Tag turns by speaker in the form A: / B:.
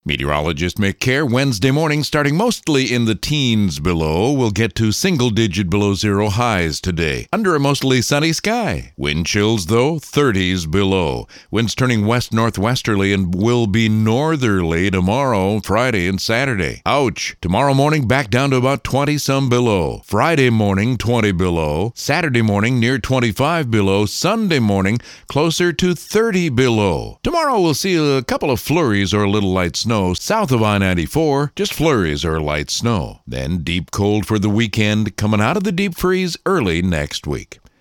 A: Meteorologist Mick Care. Wednesday morning starting mostly in the teens below. We'll get to single-digit below zero highs today, under a mostly sunny sky. Wind chills, though, 30s below. Winds turning west-northwesterly and will be northerly tomorrow, Friday, and Saturday. Ouch! Tomorrow morning back down to about 20-some below. Friday morning, 20 below. Saturday morning, near 25 below. Sunday morning, closer to 30 below. Tomorrow we'll see a couple of flurries or a little light snow south of I-94, just flurries or light snow. Then deep cold for the weekend, coming out of the deep freeze early next week.